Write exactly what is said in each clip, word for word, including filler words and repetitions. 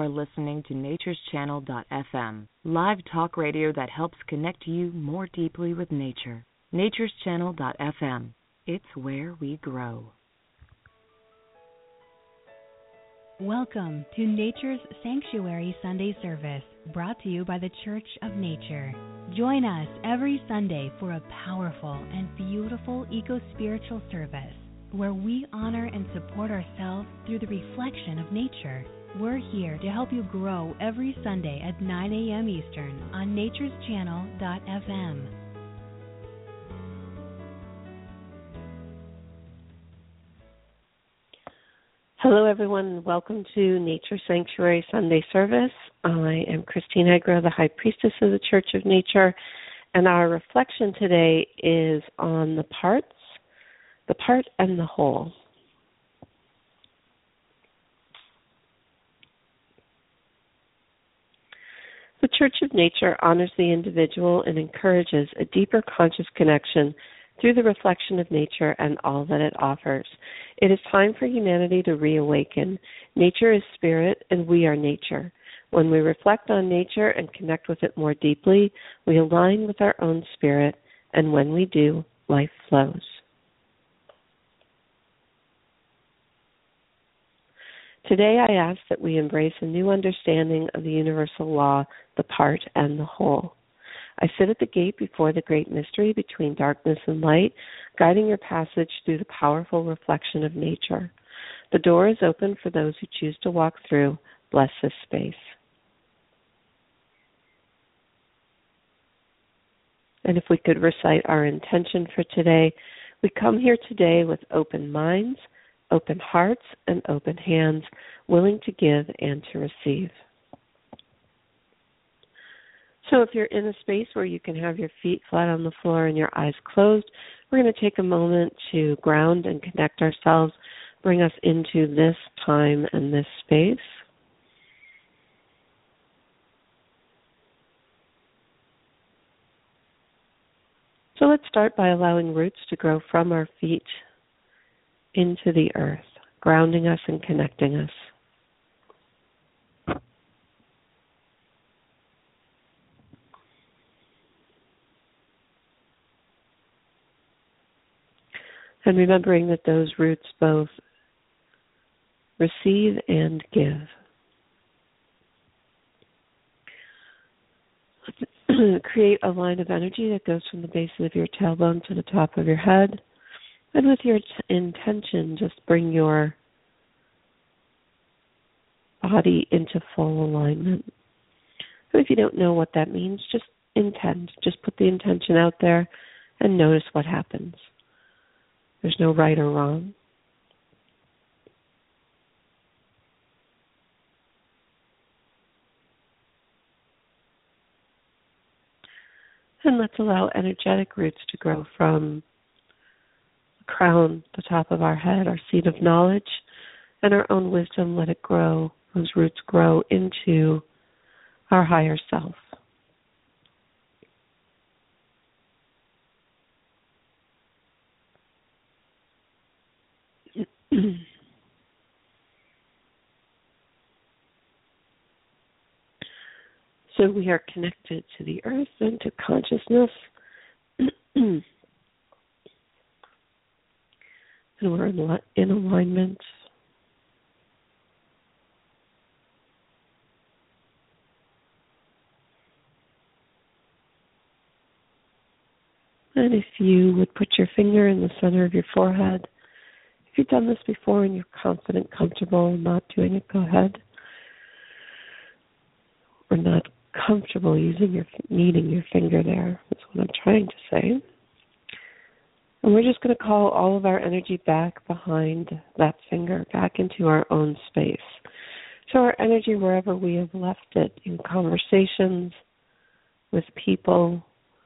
are listening to natures channel dot f m, live talk radio that helps connect you more deeply with nature. natures channel dot f m. It's where we grow. Welcome to Nature's Sanctuary Sunday Service, brought to you by the Church of Nature. Join us every Sunday for a powerful and beautiful eco-spiritual service where we honor and support ourselves through the reflection of nature. We're here to help you grow every Sunday at nine a.m. Eastern on natures channel dot f m. Hello, everyone. Welcome to Nature Sanctuary Sunday Service. I am Christine Egro, the High Priestess of the Church of Nature, and our reflection today is on the parts, the part and the whole. The Church of Nature honors the individual and encourages a deeper conscious connection through the reflection of nature and all that it offers. It is time for humanity to reawaken. Nature is spirit, and we are nature. When we reflect on nature and connect with it more deeply, we align with our own spirit, and when we do, life flows. Today I ask that we embrace a new understanding of the universal law, the part and the whole. I sit at the gate before the great mystery between darkness and light, guiding your passage through the powerful reflection of nature. The door is open for those who choose to walk through. Bless this space. And if we could recite our intention for today, we come here today with open minds, open hearts, and open hands, willing to give and to receive. So if you're in a space where you can have your feet flat on the floor and your eyes closed, we're going to take a moment to ground and connect ourselves, bring us into this time and this space. So let's start by allowing roots to grow from our feet into the earth, grounding us and connecting us. And remembering that those roots both receive and give. Create a line of energy that goes from the base of your tailbone to the top of your head. And with your t- intention, just bring your body into full alignment. And if you don't know what that means, just intend. Just put the intention out there and notice what happens. There's no right or wrong. And let's allow energetic roots to grow from the crown, the top of our head, our seat of knowledge, and our own wisdom. Let it grow, those roots grow into our higher self. So we are connected to the earth and to consciousness. And we're in, li- in alignment. And if you would put your finger in the center of your forehead, if you've done this before and you're confident, comfortable not doing it, go ahead. We're not comfortable using your, needing your finger there. That's what I'm trying to say. And we're just going to call all of our energy back behind that finger, back into our own space. So our energy wherever we have left it, in conversations, with people,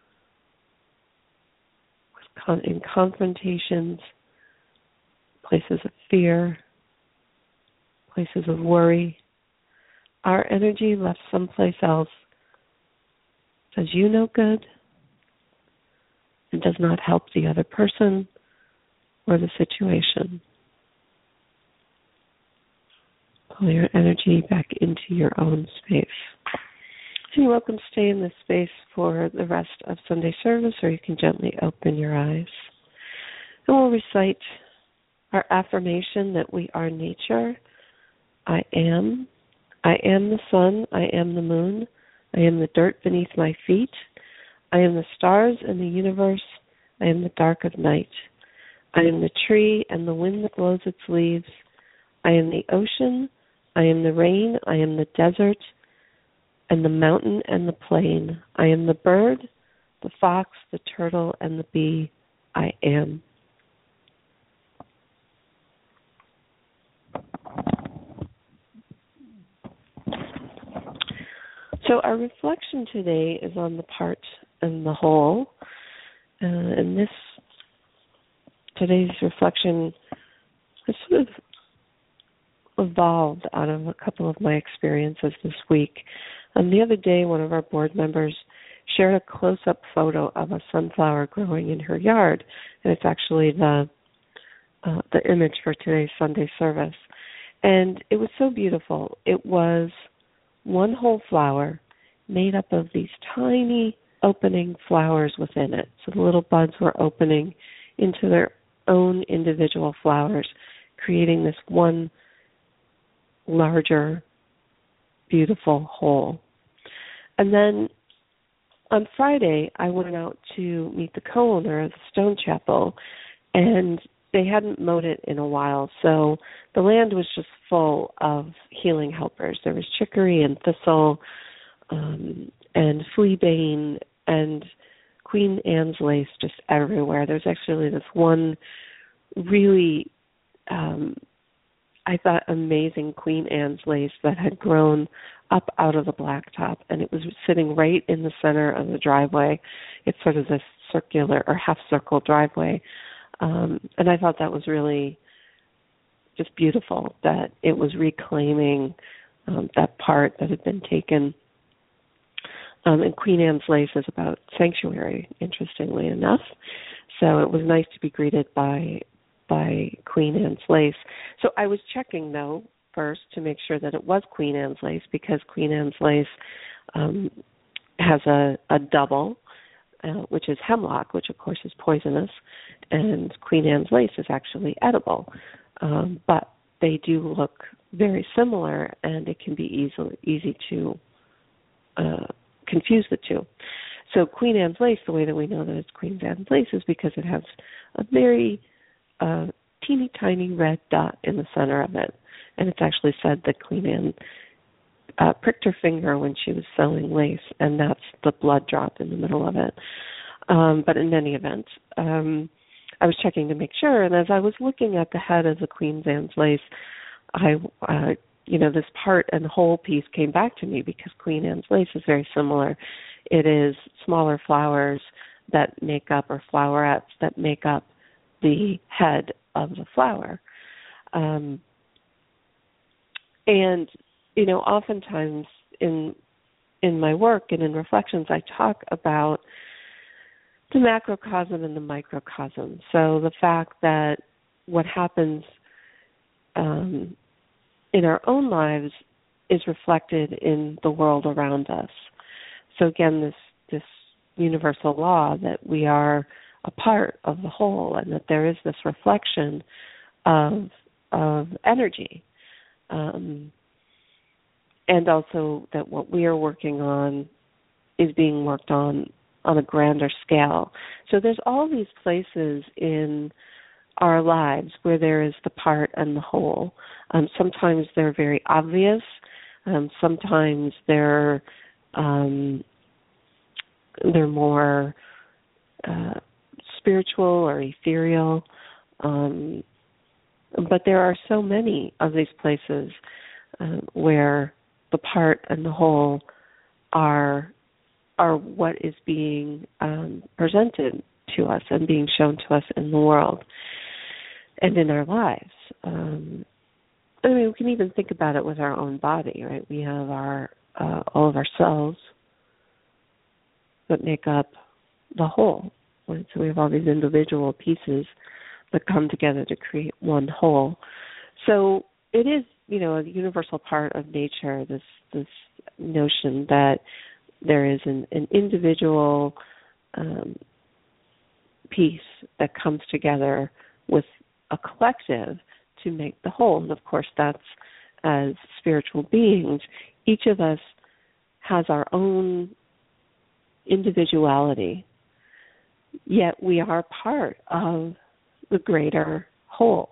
with con- in confrontations, places of fear, places of worry. Our energy left someplace else does you no good and does not help the other person or the situation. Pull your energy back into your own space. And you're welcome to stay in this space for the rest of Sunday service, or you can gently open your eyes. And we'll recite our affirmation that we are nature. I am. I am the sun. I am the moon. I am the dirt beneath my feet. I am the stars and the universe. I am the dark of night. I am the tree and the wind that blows its leaves. I am the ocean. I am the rain. I am the desert and the mountain and the plain. I am the bird, the fox, the turtle, and the bee. I am. So our reflection today is on the part and the whole. Uh, and this, today's reflection has sort of evolved out of a couple of my experiences this week. Um, the other day, one of our board members shared a close-up photo of a sunflower growing in her yard, and it's actually the uh, the image for today's Sunday service. And it was so beautiful. It was one whole flower made up of these tiny opening flowers within it. So the little buds were opening into their own individual flowers, creating this one larger, beautiful whole. And then on Friday, I went out to meet the co-owner of the Stone Chapel, and they hadn't mowed it in a while, so the land was just full of healing helpers. There was chicory and thistle um, and fleabane and Queen Anne's lace just everywhere. There's actually this one really, um, I thought, amazing Queen Anne's lace that had grown up out of the blacktop, and it was sitting right in the center of the driveway. It's sort of this circular or half-circle driveway. Um, and I thought that was really just beautiful, that it was reclaiming um, that part that had been taken. Um, and Queen Anne's lace is about sanctuary, interestingly enough. So it was nice to be greeted by by Queen Anne's lace. So I was checking, though, first to make sure that it was Queen Anne's lace, because Queen Anne's lace um, has a, a double, Uh, which is hemlock, which of course is poisonous, and Queen Anne's lace is actually edible. Um, but they do look very similar, and it can be easily easy to uh, confuse the two. So Queen Anne's lace, the way that we know that it's Queen Anne's lace is because it has a very uh, teeny tiny red dot in the center of it, and it's actually said that Queen Anne Uh, pricked her finger when she was sewing lace, and that's the blood drop in the middle of it. Um, but in any event, um, I was checking to make sure, and as I was looking at the head of the Queen Anne's lace, I, uh, you know, this part and whole piece came back to me, because Queen Anne's lace is very similar. It is smaller flowers that make up, or flowerets that make up the head of the flower. Um, and You know, oftentimes in in my work and in reflections, I talk about the macrocosm and the microcosm. So the fact that what happens um, in our own lives is reflected in the world around us. So again, this this universal law that we are a part of the whole, and that there is this reflection of of energy. Um, And also that what we are working on is being worked on on a grander scale. So there's all these places in our lives where there is the part and the whole. Um, sometimes they're very obvious. Um, sometimes they're um, they're more uh, spiritual or ethereal. Um, but there are so many of these places uh, where the part and the whole are are what is being um, presented to us and being shown to us in the world and in our lives. Um, I mean, we can even think about it with our own body, right? We have our uh, all of our cells that make up the whole, right? So we have all these individual pieces that come together to create one whole. So it is you know, a universal part of nature, this this notion that there is an, an individual um, piece that comes together with a collective to make the whole. And of course, that's as spiritual beings, each of us has our own individuality, yet we are part of the greater whole.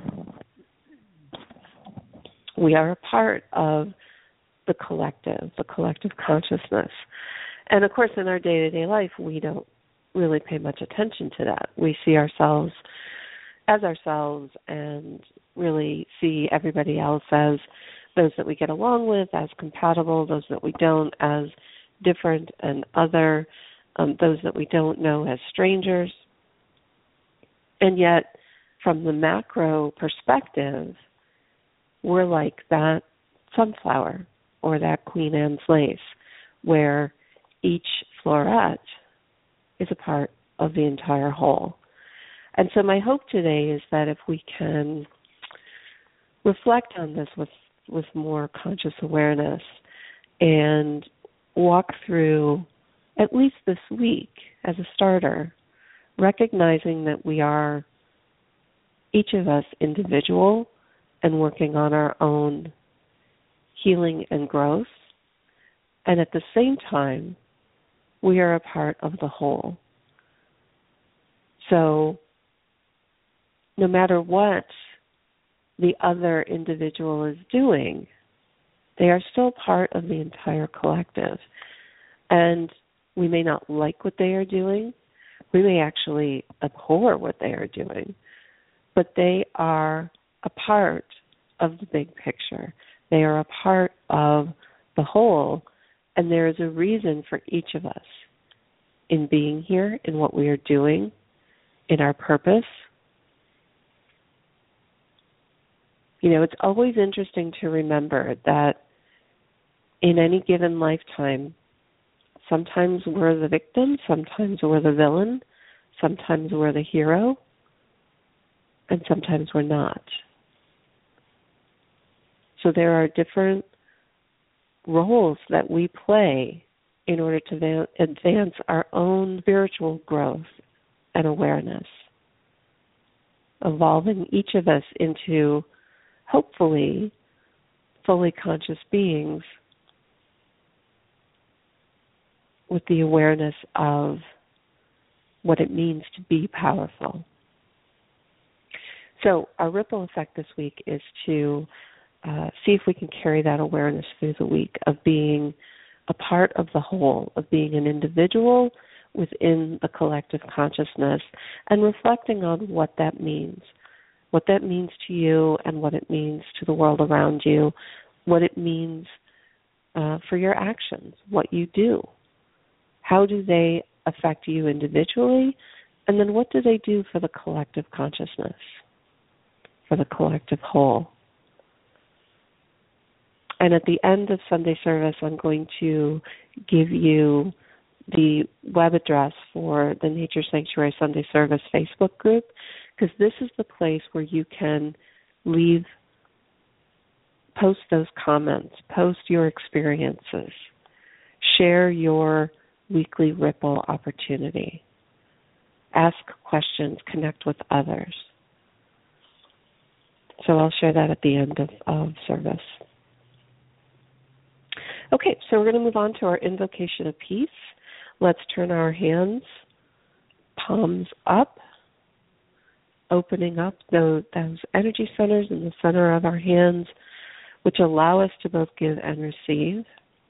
We are a part of the collective, the collective consciousness. And of course, in our day-to-day life, we don't really pay much attention to that. We see ourselves as ourselves and really see everybody else as those that we get along with, as compatible, those that we don't as different and other, um, those that we don't know as strangers. And yet, from the macro perspective, we're like that sunflower or that Queen Anne's lace, where each floret is a part of the entire whole. And so my hope today is that if we can reflect on this with, with more conscious awareness and walk through, at least this week as a starter, recognizing that we are, each of us, individual and working on our own healing and growth, and at the same time, we are a part of the whole. So no matter what the other individual is doing, they are still part of the entire collective. And we may not like what they are doing. We may actually abhor what they are doing. But they are a part of the big picture. They are a part of the whole. And there is a reason for each of us in being here, in what we are doing, in our purpose. You know, it's always interesting to remember that in any given lifetime, sometimes we're the victim, sometimes we're the villain, sometimes we're the hero, and sometimes we're not. So there are different roles that we play in order to advance our own spiritual growth and awareness, evolving each of us into, hopefully, fully conscious beings with the awareness of what it means to be powerful. So our ripple effect this week is to uh, see if we can carry that awareness through the week of being a part of the whole, of being an individual within the collective consciousness, and reflecting on what that means, what that means to you and what it means to the world around you, what it means uh, for your actions, what you do. How do they affect you individually, and then what do they do for the collective consciousness, for the collective whole? And at the end of Sunday service, I'm going to give you the web address for the Nature Sanctuary Sunday Service Facebook group, because this is the place where you can leave, post those comments, post your experiences, share your weekly ripple opportunity, ask questions, connect with others. So I'll share that at the end of, of service. Okay, so we're going to move on to our invocation of peace. Let's turn our hands, palms up, opening up those, those energy centers in the center of our hands, which allow us to both give and receive.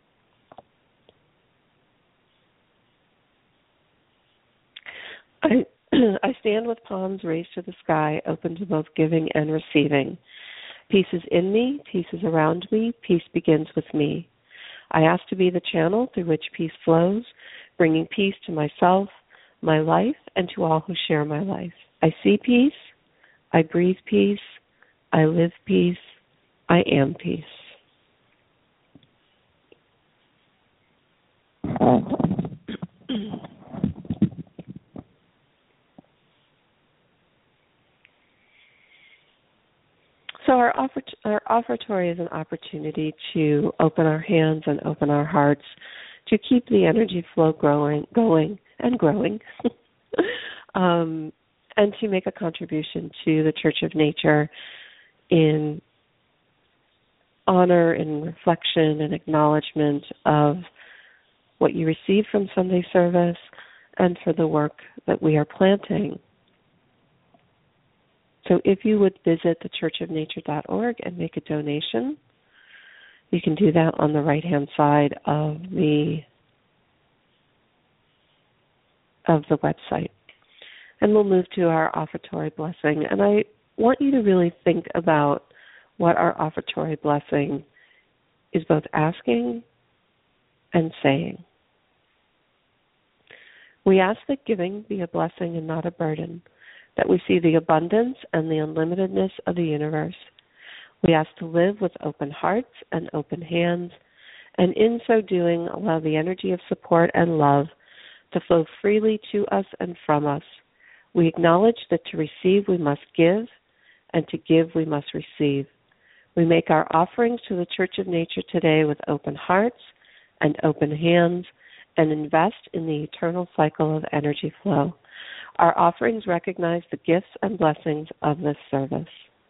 I, I stand with palms raised to the sky, open to both giving and receiving. Peace is in me, peace is around me, peace begins with me. I ask to be the channel through which peace flows, bringing peace to myself, my life, and to all who share my life. I see peace, I breathe peace, I live peace, I am peace. So our our, offer- our offertory is an opportunity to open our hands and open our hearts to keep the energy flow growing, going and growing, um, and to make a contribution to the Church of Nature in honor and reflection and acknowledgement of what you received from Sunday service and for the work that we are planting. So if you would visit the church of nature dot org and make a donation, you can do that on the right-hand side of the of the website. And we'll move to our offertory blessing. And I want you to really think about what our offertory blessing is both asking and saying. We ask that giving be a blessing and not a burden, that we see the abundance and the unlimitedness of the universe. We ask to live with open hearts and open hands, and in so doing, allow the energy of support and love to flow freely to us and from us. We acknowledge that to receive we must give, and to give we must receive. We make our offerings to the Church of Nature today with open hearts and open hands, and invest in the eternal cycle of energy flow. Our offerings recognize the gifts and blessings of this service.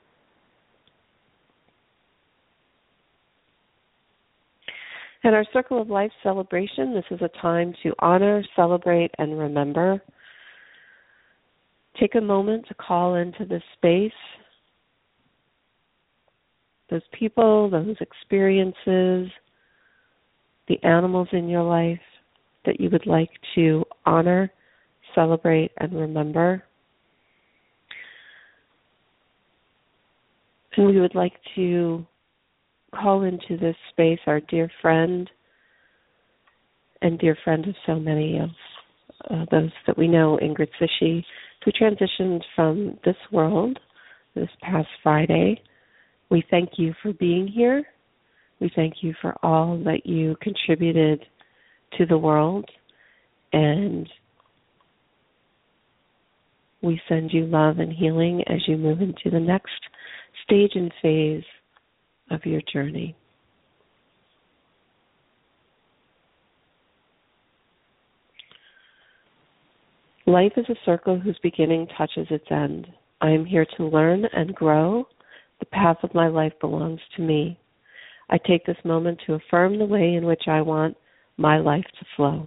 In our Circle of Life celebration, this is a time to honor, celebrate, and remember. Take a moment to call into this space those people, those experiences, the animals in your life that you would like to honor, celebrate, and remember. And we would like to call into this space our dear friend and dear friend of so many of uh, those that we know, Ingrid Sishi, who transitioned from this world this past Friday. We thank you for being here. We thank you for all that you contributed to the world, and we send you love and healing as you move into the next stage and phase of your journey. Life is a circle whose beginning touches its end. I am here to learn and grow. The path of my life belongs to me. I take this moment to affirm the way in which I want my life to flow.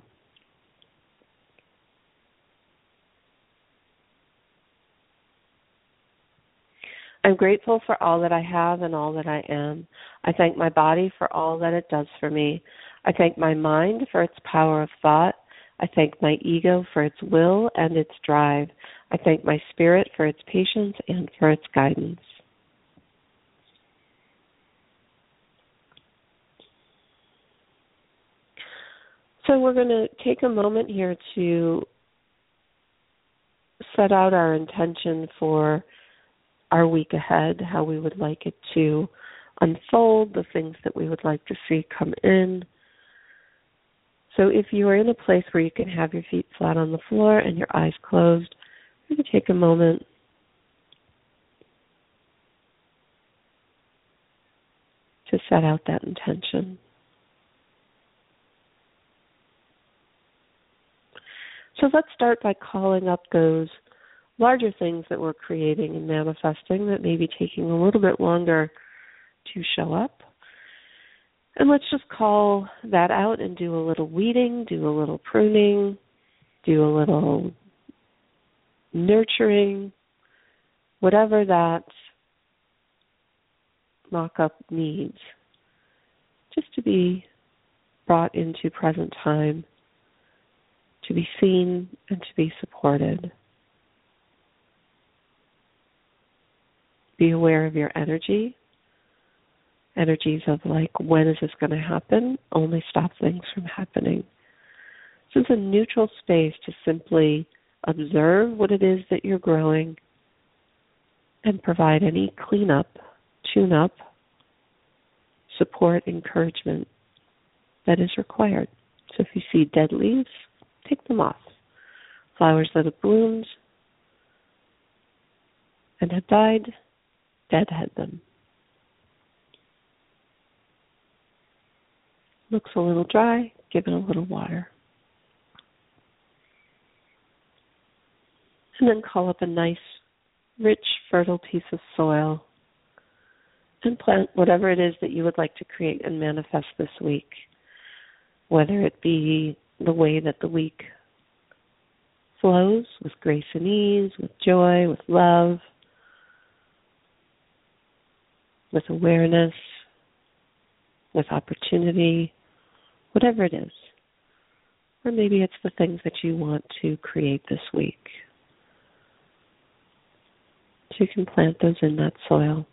I'm grateful for all that I have and all that I am. I thank my body for all that it does for me. I thank my mind for its power of thought. I thank my ego for its will and its drive. I thank my spirit for its patience and for its guidance. So we're going to take a moment here to set out our intention for our week ahead, how we would like it to unfold, the things that we would like to see come in. So if you are in a place where you can have your feet flat on the floor and your eyes closed, we're going to take a moment to set out that intention. So let's start by calling up those larger things that we're creating and manifesting that may be taking a little bit longer to show up. And let's just call that out and do a little weeding, do a little pruning, do a little nurturing, whatever that mock-up needs, just to be brought into present time, to be seen and to be supported. Be aware of your energy. Energies of like, when is this going to happen? Only stop things from happening. This is a neutral space to simply observe what it is that you're growing and provide any cleanup, tune-up, support, encouragement that is required. So if you see dead leaves, take them off. Flowers that have bloomed and have died, deadhead them. looks a little dry, give it a little water. And then call up a nice, rich, fertile piece of soil and plant whatever it is that you would like to create and manifest this week, whether it be the way that the week flows with grace and ease, with joy, with love, with awareness, with opportunity, whatever it is. Or maybe it's the things that you want to create this week. So you can plant those in that soil.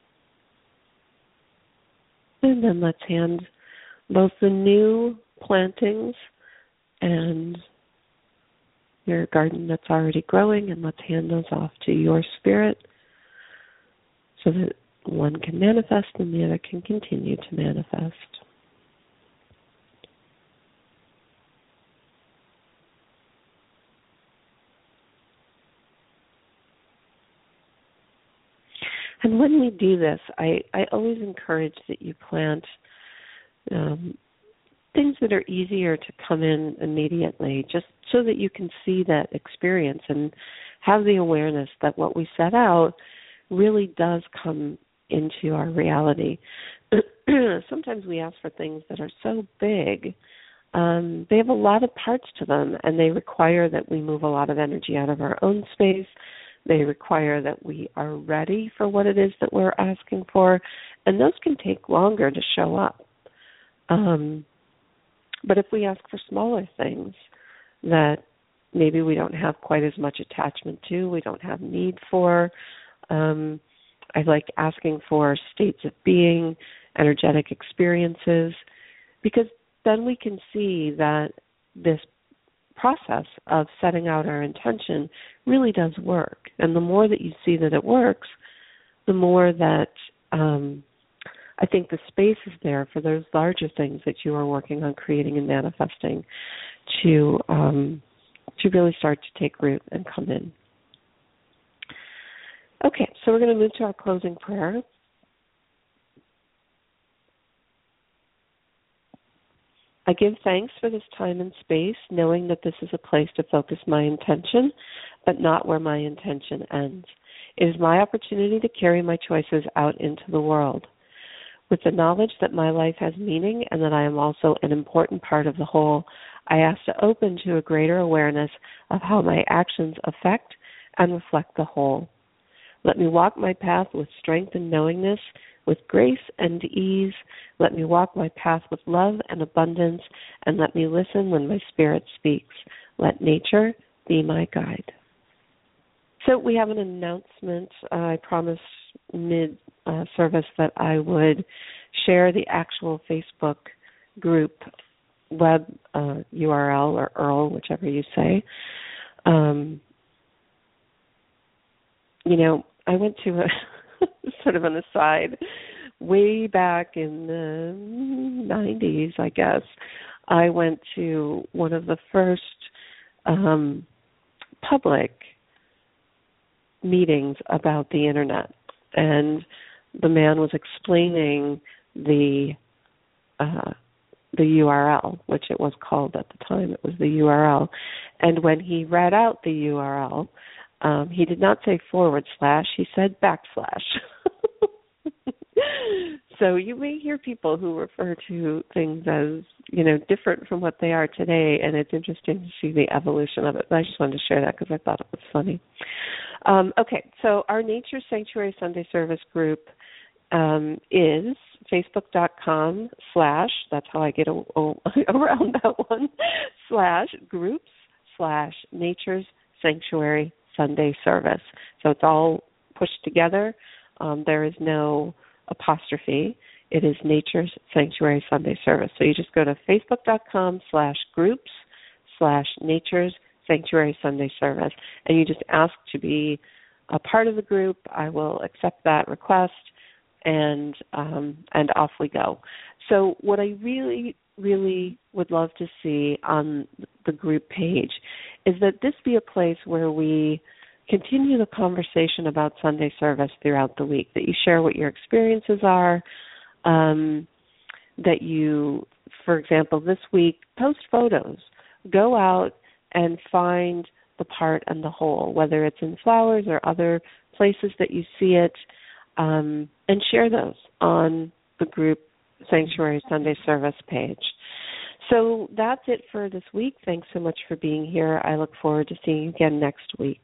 And then let's hand both the new plantings and your garden that's already growing, and let's hand those off to your spirit so that one can manifest and the other can continue to manifest. And when we do this, I, I always encourage that you plant um, things that are easier to come in immediately, just so that you can see that experience and have the awareness that what we set out really does come into our reality. Sometimes we ask for things that are so big. Um, they have a lot of parts to them, and they require that we move a lot of energy out of our own space. They require that we are ready for what it is that we're asking for, and those can take longer to show up. Um, but if we ask for smaller things that maybe we don't have quite as much attachment to, we don't have need for, um, I like asking for states of being, energetic experiences, because then we can see that this process of setting out our intention really does work. And the more that you see that it works, the more that um, I think the space is there for those larger things that you are working on creating and manifesting to um, to really start to take root and come in. Okay, so we're going to move to our closing prayer. I give thanks for this time and space, knowing that this is a place to focus my intention, but not where my intention ends. It is my opportunity to carry my choices out into the world. With the knowledge that my life has meaning and that I am also an important part of the whole, I ask to open to a greater awareness of how my actions affect and reflect the whole. Let me walk my path with strength and knowingness, with grace and ease. Let me walk my path with love and abundance, and let me listen when my spirit speaks. Let nature be my guide. So we have an announcement. Uh, I promised mid-service uh, that I would share the actual Facebook group web uh, U R L or U R L, whichever you say. Um, you know, I went to a sort of an aside, way back in the nineties, I guess, I went to one of the first um, public meetings about the Internet. And the man was explaining the uh, the U R L, which it was called at the time. It was the U R L. And when he read out the U R L, Um, he did not say forward slash, he said backslash. So you may hear people who refer to things as, you know, different from what they are today, and it's interesting to see the evolution of it. But I just wanted to share that because I thought it was funny. Um, okay, so our Nature Sanctuary Sunday Service group um, is facebook.com slash, that's how I get a, a, around that one, slash groups slash Nature's Sanctuary Sunday Service. So it's all pushed together. Um, there is no apostrophe. It is Nature's Sanctuary Sunday Service. So you just go to facebook.com slash groups slash Nature's Sanctuary Sunday Service, and you just ask to be a part of the group. I will accept that request, and um, and off we go. So what I really, really would love to see on the group page is that this be a place where we continue the conversation about Sunday service throughout the week, that you share what your experiences are, um, that you for example, this week, post photos. Go out and find the part and the whole, whether it's in flowers or other places that you see it, um, and share those on the group Sanctuary Sunday Service page. So that's it for this week. Thanks so much for being here. I look forward to seeing you again next week.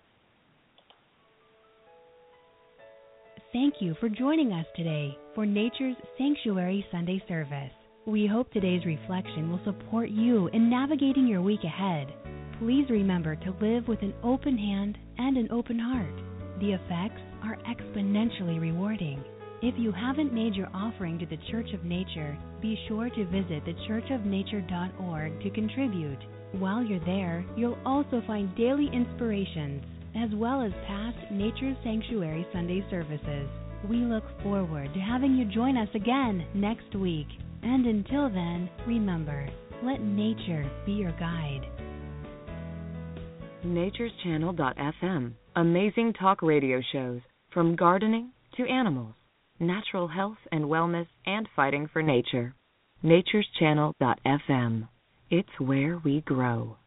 Thank you for joining us today for Nature's Sanctuary Sunday Service. We hope today's reflection will support you in navigating your week ahead. Please remember to live with an open hand and an open heart. The effects are exponentially rewarding. If you haven't made your offering to the Church of Nature, be sure to visit the church of nature dot org to contribute. While you're there, you'll also find daily inspirations, as well as past Nature's Sanctuary Sunday services. We look forward to having you join us again next week. And until then, remember, let nature be your guide. Natures Channel dot f m. Amazing talk radio shows, from gardening to animals, natural health and wellness, and fighting for nature. Natures Channel dot f m. It's where we grow.